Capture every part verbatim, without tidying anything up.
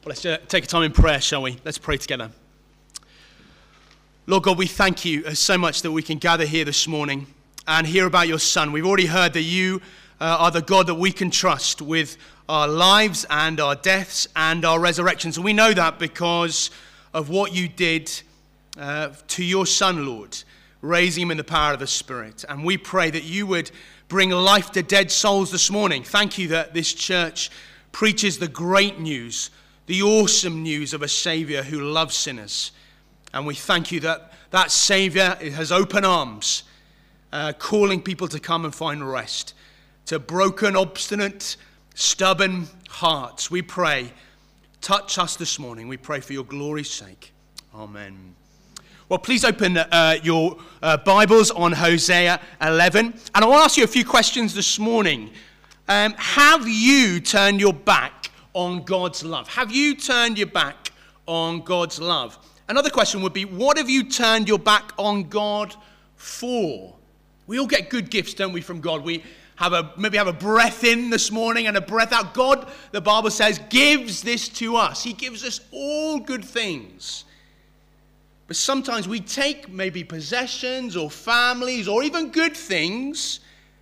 Well, let's uh, take a time in prayer, shall we? Let's pray together. Lord God, we thank you uh, so much that we can gather here this morning and hear about your Son. We've already heard that you uh, are the God that we can trust with our lives and our deaths and our resurrections. And we know that because of what you did uh, to your Son, Lord, raising him in the power of the Spirit. And we pray that you would bring life to dead souls this morning. Thank you that this church preaches the great news, the awesome news of a Savior who loves sinners. And we thank you that that Savior has open arms, uh, calling people to come and find rest. To broken, obstinate, stubborn hearts, we pray, touch us this morning. We pray for your glory's sake. Amen. Well, please open uh, your uh, Bibles on Hosea eleven. And I want to ask you a few questions this morning. Um, have you turned your back on God's love? Have you turned your back on God's love? Another question would be, what have you turned your back on God for? We all get good gifts, don't we, from God? We have a maybe have a breath in this morning and a breath out. God, the Bible says, gives this to us. He gives us all good things. But sometimes we take maybe possessions or families or even good things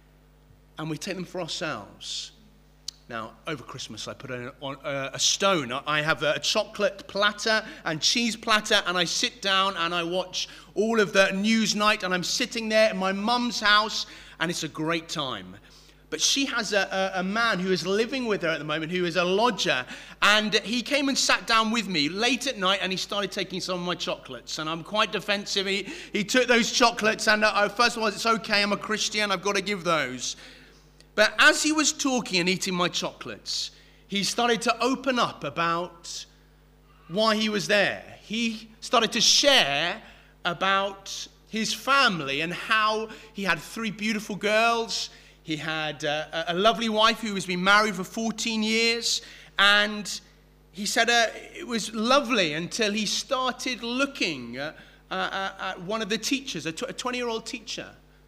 and we take them for ourselves. Now, over Christmas, I put on a, a stone. I have a chocolate platter and cheese platter, and I sit down and I watch all of the news night, and I'm sitting there in my mum's house, and it's a great time. But she has a, a, a man who is living with her at the moment, who is a lodger, and he came and sat down with me late at night, and he started taking some of my chocolates, and I'm quite defensive. He, he took those chocolates, and uh, first of all, it's okay, I'm a Christian, I've got to give those. But as he was talking and eating my chocolates, he started to open up about why he was there. He started to share about his family and how he had three beautiful girls. He had uh, a lovely wife who has been married for fourteen years. And he said uh, it was lovely until he started looking uh, uh, at one of the teachers, a twenty-year-old teacher,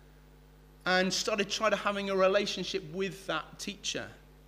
and started trying to having a relationship with that teacher.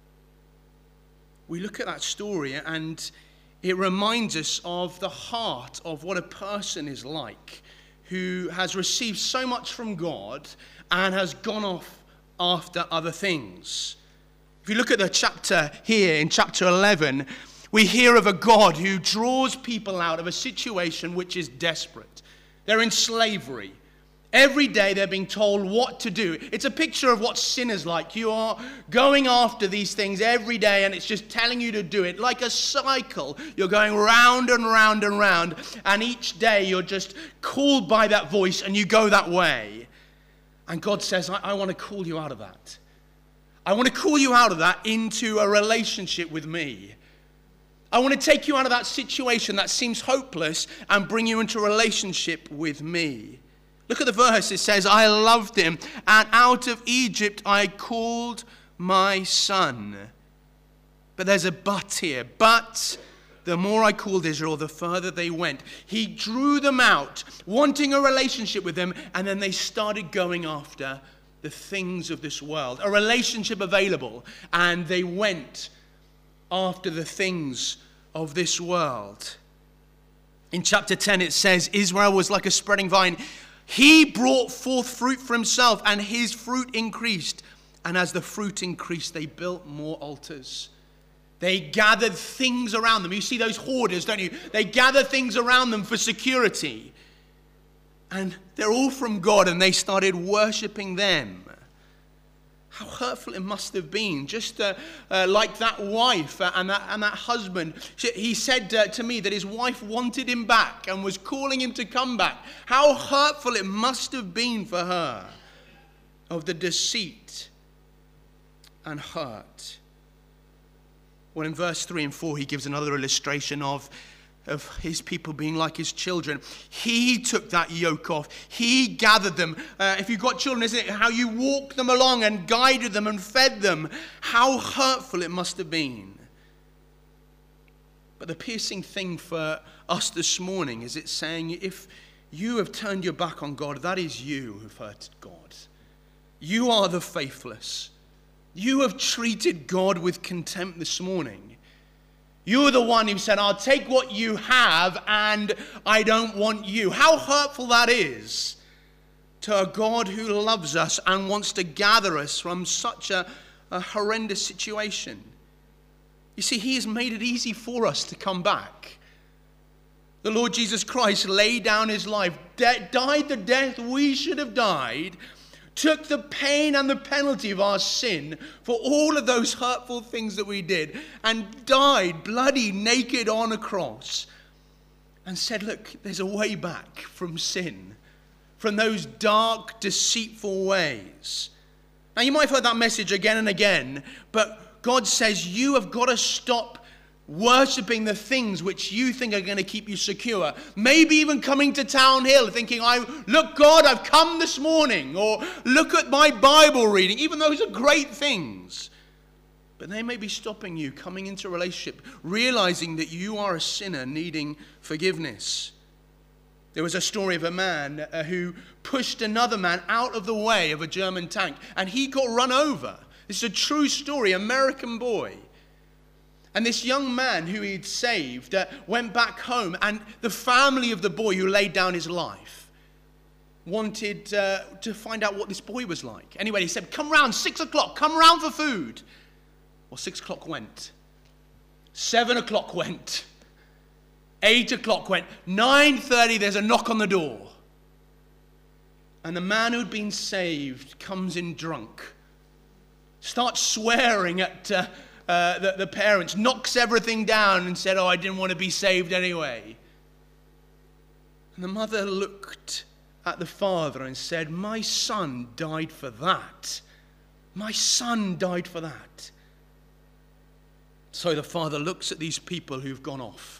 We look at that story and it reminds us of the heart of what a person is like who has received so much from God and has gone off after other things. If you look at the chapter here in chapter eleven, we hear of a God who draws people out of a situation which is desperate. They're in slavery. Every day they're being told what to do. It's a picture of what sin is like. You are going after these things every day and it's just telling you to do it. Like a cycle. You're going round and round and round. And each day you're just called by that voice and you go that way. And God says, I, I want to call you out of that. I want to call you out of that into a relationship with me. I want to take you out of that situation that seems hopeless and bring you into a relationship with me. Look at the verse. It says, I loved him, and out of Egypt I called my son. But there's a but here. But the more I called Israel, the further they went. He drew them out, wanting a relationship with them, and then they started going after the things of this world. A relationship available, and they went after the things of this world. In chapter ten it says, Israel was like a spreading vine. He brought forth fruit for himself, and his fruit increased. And as the fruit increased, they built more altars. They gathered things around them. You see those hoarders, don't you? They gather things around them for security. And they're all from God, and they started worshipping them. How hurtful it must have been, just uh, uh, like that wife uh, and, that, and that husband. She, he said uh, to me that his wife wanted him back and was calling him to come back. How hurtful it must have been for her of the deceit and hurt. Well, in verse three and four, he gives another illustration of of his people being like his children. He took that yoke off. He gathered them. Uh, if you've got children, isn't it how you walk them along and guided them and fed them? How hurtful it must have been. But the piercing thing for us this morning is it's saying if you have turned your back on God, that is you who've hurt God. You are the faithless. You have treated God with contempt this morning. You're the one who said, I'll take what you have and I don't want you. How hurtful that is to a God who loves us and wants to gather us from such a, a horrendous situation. You see, he has made it easy for us to come back. The Lord Jesus Christ laid down his life, de- died the death we should have died, took the pain and the penalty of our sin for all of those hurtful things that we did, and died bloody naked on a cross, and said, look, there's a way back from sin, from those dark, deceitful ways. Now, you might have heard that message again and again, but God says you have got to stop worshipping the things which you think are going to keep you secure. Maybe even coming to Town Hill thinking, I look, God, I've come this morning. Or look at my Bible reading. Even those are great things. But they may be stopping you coming into a relationship, realizing that you are a sinner needing forgiveness. There was a story of a man uh, who pushed another man out of the way of a German tank, and he got run over. This is a true story, American boy. And this young man who he'd saved uh, went back home, and the family of the boy who laid down his life wanted uh, to find out what this boy was like. Anyway, he said, come round, six o'clock, come round for food. Well, six o'clock went. Seven o'clock went. Eight o'clock went. Nine thirty, there's a knock on the door. And the man who'd been saved comes in drunk, starts swearing at uh, uh, the, the parents, knocks everything down and said, oh, I didn't want to be saved anyway. And the mother looked at the father and said, my son died for that. My son died for that. So the father looks at these people who've gone off.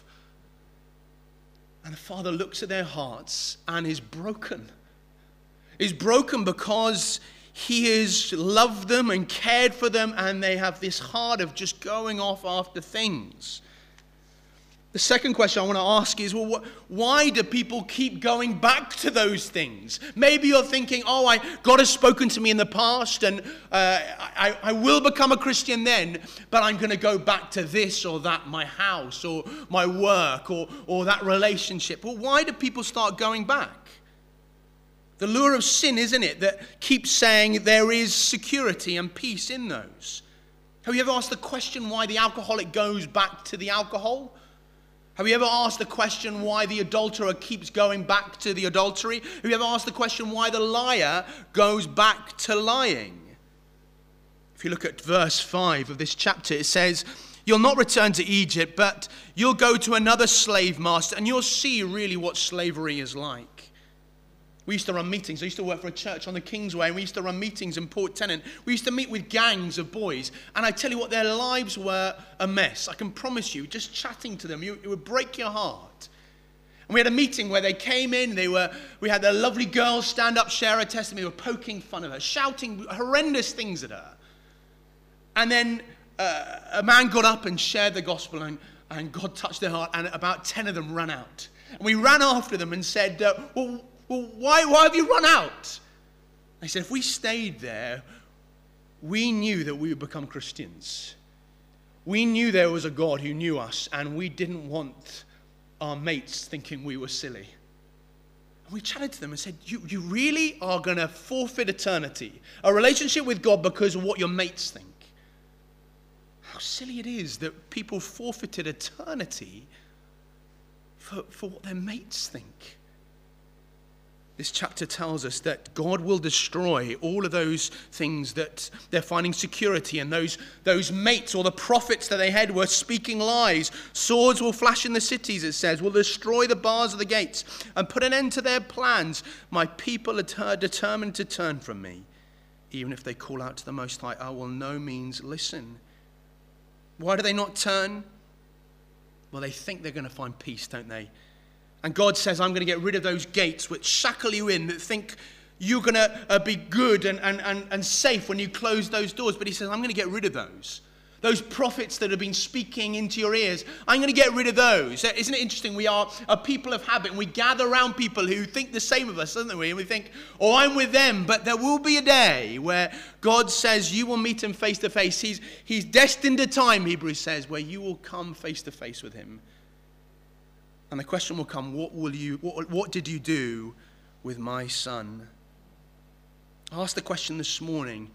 And the father looks at their hearts and is broken. Is broken because he has loved them and cared for them, and they have this heart of just going off after things. The second question I want to ask is, well, wh- why do people keep going back to those things? Maybe you're thinking, oh, I, God has spoken to me in the past, and uh, I, I will become a Christian then, but I'm going to go back to this or that, my house or my work or, or that relationship. Well, why do people start going back? The lure of sin, isn't it, that keeps saying there is security and peace in those. Have you ever asked the question why the alcoholic goes back to the alcohol? Have you ever asked the question why the adulterer keeps going back to the adultery? Have you ever asked the question why the liar goes back to lying? If you look at verse five of this chapter, it says, you'll not return to Egypt, but you'll go to another slave master, and you'll see really what slavery is like. We used to run meetings. I used to work for a church on the Kingsway, and we used to run meetings in Port Tennant. We used to meet with gangs of boys, and I tell you what, their lives were a mess. I can promise you, just chatting to them, you, it would break your heart. And we had a meeting where they came in, they were, we had the lovely girl stand up, share her testimony, we were poking fun of her, shouting horrendous things at her. And then uh, a man got up and shared the gospel, and, and God touched their heart, and about ten of them ran out. And we ran after them and said, uh, well, Well, why, why have you run out? I said, if we stayed there, we knew that we would become Christians. We knew there was a God who knew us, and we didn't want our mates thinking we were silly. And we chatted to them and said, you, you really are going to forfeit eternity, a relationship with God, because of what your mates think. How silly it is that people forfeited eternity for, for what their mates think. This chapter tells us that God will destroy all of those things that they're finding security in. Those, those mates or the prophets that they had were speaking lies. Swords will flash in the cities, it says, will destroy the bars of the gates and put an end to their plans. My people are determined to turn from me. Even if they call out to the Most High, I will no means listen. Why do they not turn? Well, they think they're going to find peace, don't they? And God says, I'm going to get rid of those gates which shackle you in, that think you're going to uh, be good and, and, and, and safe when you close those doors. But he says, I'm going to get rid of those. those prophets that have been speaking into your ears, I'm going to get rid of those. Isn't it interesting? We are a people of habit, and we gather around people who think the same of us, don't we? And we think, oh, I'm with them. But there will be a day where God says you will meet him face to face. He's, he's destined a time, Hebrews says, where you will come face to face with him. And the question will come, what will you, what, what did you do with my son? I asked the question this morning,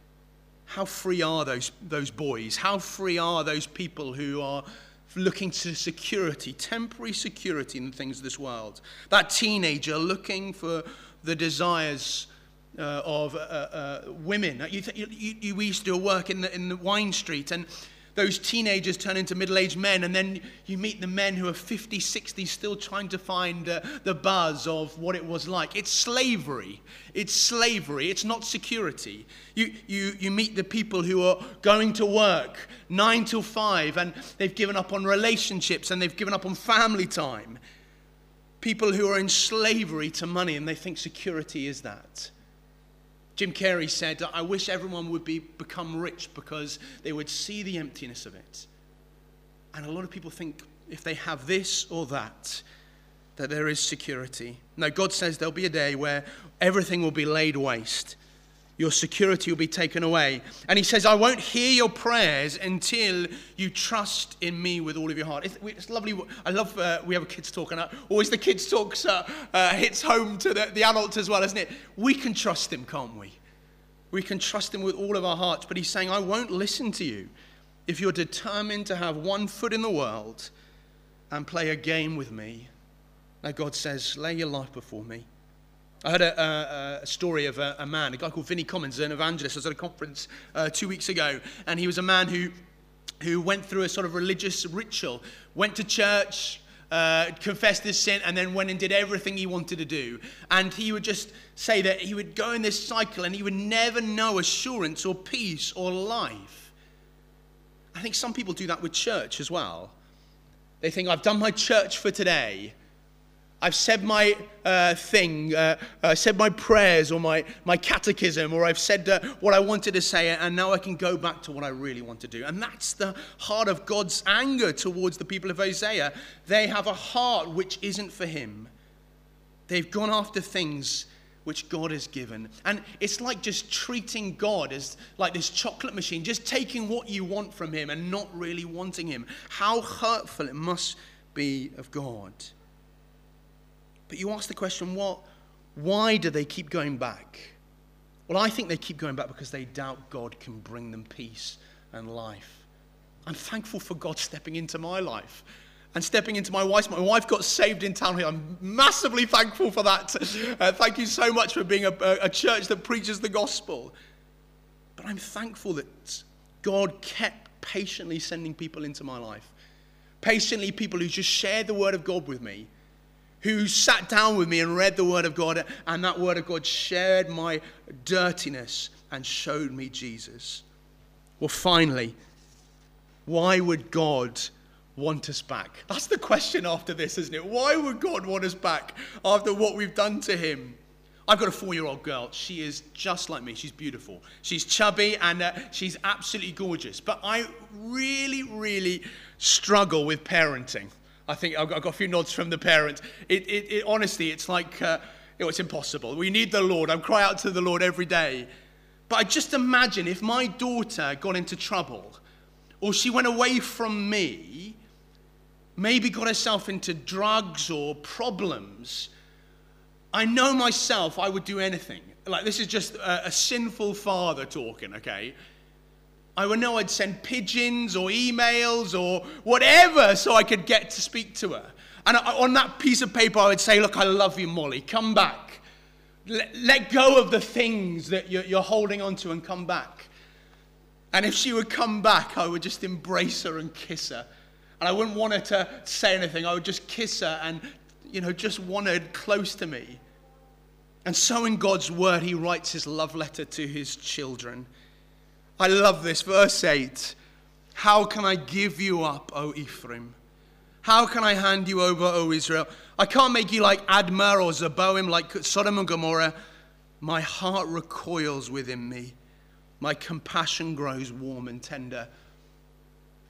how free are those, those boys? How free are those people who are looking to security, temporary security in the things of this world? That teenager looking for the desires uh, of uh, uh, women. You, you, you, we used to do work in the, in the wine street, and those teenagers turn into middle-aged men, and then you meet the men who are fifty, sixty, still trying to find uh, the buzz of what it was like. It's slavery. It's slavery. It's not security. You, you, you meet the people who are going to work nine till five, and they've given up on relationships, and they've given up on family time. People who are in slavery to money, and they think security is that. Jim Carrey said, I wish everyone would be, become rich because they would see the emptiness of it. And a lot of people think if they have this or that, that there is security. No, God says there'll be a day where everything will be laid waste. Your security will be taken away. And he says, I won't hear your prayers until you trust in me with all of your heart. It's, it's lovely. I love, uh, we have a kids talk, and uh, always the kids talks uh, uh, hits home to the, the adults as well, isn't it? We can trust him, can't we? We can trust him with all of our hearts. But he's saying, I won't listen to you if you're determined to have one foot in the world and play a game with me. Now God says, lay your life before me. I heard a, a, a story of a, a man, a guy called Vinnie Commons, an evangelist. I was at a conference uh, two weeks ago, and he was a man who, who went through a sort of religious ritual, went to church, uh, confessed his sin, and then went and did everything he wanted to do. And he would just say that he would go in this cycle, and he would never know assurance or peace or life. I think some people do that with church as well. They think, I've done my church for today. I've said my uh, thing, uh, uh, said my prayers or my, my catechism, or I've said uh, what I wanted to say, and now I can go back to what I really want to do. And that's the heart of God's anger towards the people of Isaiah. They have a heart which isn't for him. They've gone after things which God has given. And it's like just treating God as like this chocolate machine, just taking what you want from him and not really wanting him. How hurtful it must be of God. But you ask the question, what, why do they keep going back? Well, I think they keep going back because they doubt God can bring them peace and life. I'm thankful for God stepping into my life and stepping into my wife's. My wife got saved in town here. I'm massively thankful for that. Uh, thank you so much for being a, a church that preaches the gospel. But I'm thankful that God kept patiently sending people into my life. Patiently, people who just shared the word of God with me, who sat down with me and read the word of God, and that word of God shared my dirtiness and showed me Jesus. Well, finally, why would God want us back? That's the question after this, isn't it? Why would God want us back after what we've done to him? I've got a four-year-old girl. She is just like me. She's beautiful. She's chubby, and uh, she's absolutely gorgeous. But I really, really struggle with parenting. I think I've got, I've got a few nods from the parents. It, it, it honestly, it's like, uh, you know, it's impossible. We need the Lord. I cry out to the Lord every day. But I just imagine if my daughter got into trouble, or she went away from me, maybe got herself into drugs or problems, I know myself I would do anything. Like, this is just a, a sinful father talking, okay? I would know I'd send pigeons or emails or whatever so I could get to speak to her. And I, on that piece of paper, I would say, look, I love you, Molly. Come back. Let, let go of the things that you're, you're holding on to and come back. And if she would come back, I would just embrace her and kiss her. And I wouldn't want her to say anything. I would just kiss her and, you know, just want her close to me. And so in God's word, he writes his love letter to his children. I love this, verse eight. How can I give you up, O Ephraim? How can I hand you over, O Israel? I can't make you like Admah or Zeboim, like Sodom and Gomorrah. My heart recoils within me. My compassion grows warm and tender.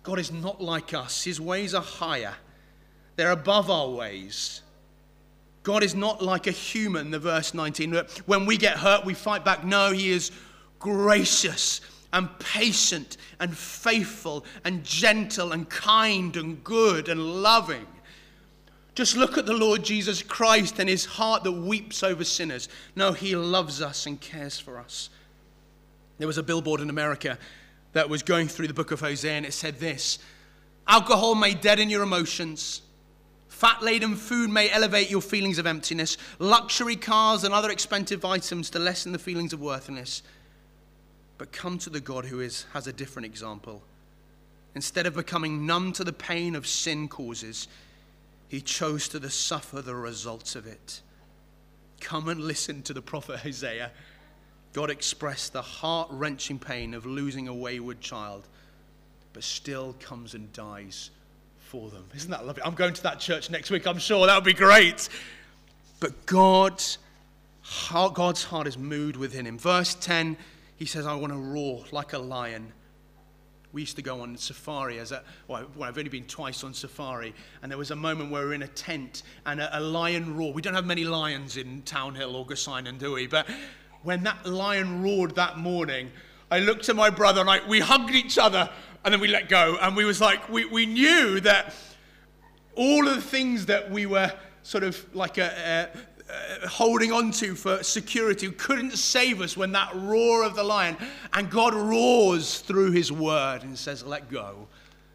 God is not like us. His ways are higher. They're above our ways. God is not like a human, the verse nineteen. When we get hurt, we fight back. No, he is gracious and patient and faithful and gentle and kind and good and loving. Just look at the Lord Jesus Christ and his heart that weeps over sinners. No, he loves us and cares for us. There was a billboard in America that was going through the book of Hosea, and it said this: alcohol may deaden your emotions. Fat-laden food may elevate your feelings of emptiness. Luxury cars and other expensive items to lessen the feelings of worthiness. But come to the God who is, has a different example. Instead of becoming numb to the pain of sin causes, he chose to suffer the results of it. Come and listen to the prophet Hosea. God expressed the heart-wrenching pain of losing a wayward child, but still comes and dies for them. Isn't that lovely? I'm going to that church next week, I'm sure. That would be great. But God's heart, God's heart is moved within him. Verse ten, he says, I want to roar like a lion. We used to go on safari as a, well, I've only been twice on safari, and there was a moment where we were in a tent and a, a lion roared. We don't have many lions in Townhill or Gorsinen, do we? But when that lion roared that morning, I looked at my brother and I, we hugged each other, and then we let go. And we was like, we, we knew that all of the things that we were sort of like a, a, a holding on to for security couldn't save us when that roar of the lion. And God roars through his word and says, let go.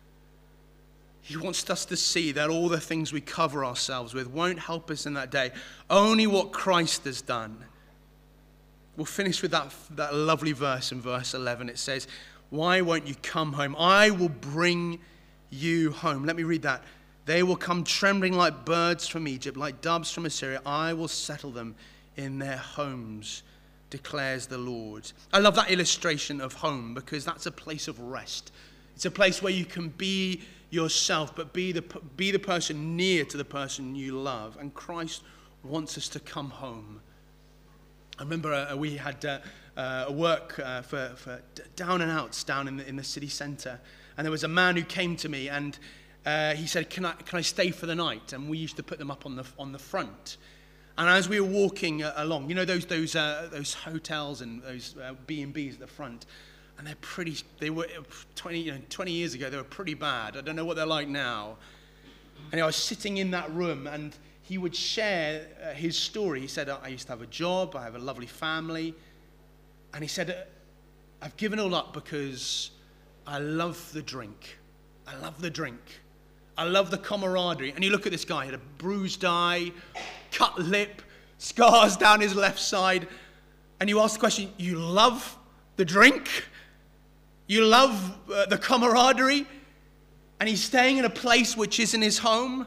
He wants us to see that all the things we cover ourselves with won't help us in that day. Only what Christ has done. We'll finish with that, that lovely verse in verse eleven. It says, why won't you come home? I will bring you home. Let me read that. They will come trembling like birds from Egypt, like doves from Assyria. I will settle them in their homes, declares the Lord. I love that illustration of home because that's a place of rest. It's a place where you can be yourself, but be the, be the person near to the person you love. And Christ wants us to come home. I remember uh, we had uh, uh, a work uh, for, for down and outs down in the, in the city centre. And there was a man who came to me and uh, he said, can I, can I stay for the night? And we used to put them up on the, on the front. And as we were walking uh, along, you know those, those, uh, those hotels and those uh, B and B's at the front? And they're pretty, they were twenty, you know, twenty years ago, they were pretty bad. I don't know what they're like now. And I was sitting in that room and he would share uh, his story. He said, I used to have a job, I have a lovely family. And he said, I've given it all up because I love the drink. I love the drink. I love the camaraderie. And you look at this guy, he had a bruised eye, cut lip, scars down his left side. And you ask the question, you love the drink? You love uh, the camaraderie? And he's staying in a place which isn't his home?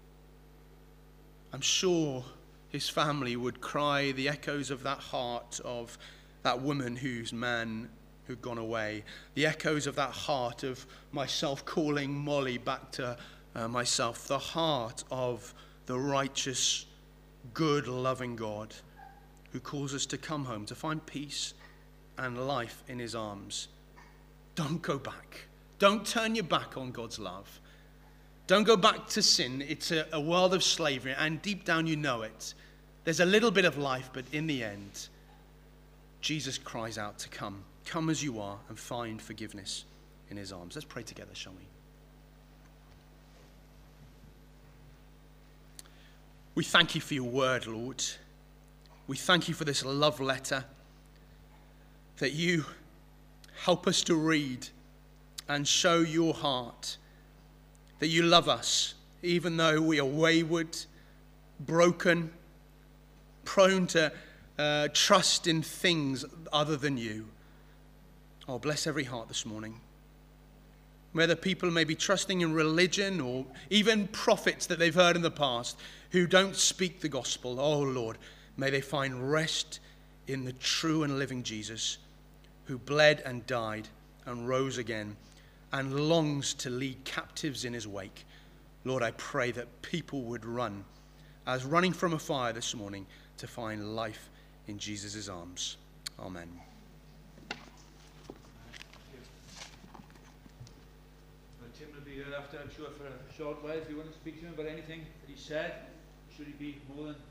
I'm sure his family would cry the echoes of that heart of that woman whose man who'd gone away. The echoes of that heart of myself calling Molly back to uh, myself. The heart of the righteous, good, loving God who calls us to come home, to find peace and life in his arms. Don't go back. Don't turn your back on God's love. Don't go back to sin. It's a, a world of slavery, and deep down you know it. There's a little bit of life, but in the end, Jesus cries out to come. Come as you are and find forgiveness in his arms. Let's pray together, shall we? We thank you for your word, Lord. We thank you for this love letter that you help us to read and show your heart, that you love us even though we are wayward, broken, prone to uh, trust in things other than you. Oh, bless every heart this morning. Whether people may be trusting in religion or even prophets that they've heard in the past who don't speak the gospel, oh Lord, may they find rest in the true and living Jesus who bled and died and rose again and longs to lead captives in his wake. Lord, I pray that people would run as running from a fire this morning to find life in Jesus' arms. Amen. Tim will be here after, I'm sure, for a short while. If you want to speak to him about anything that he said, should he be more than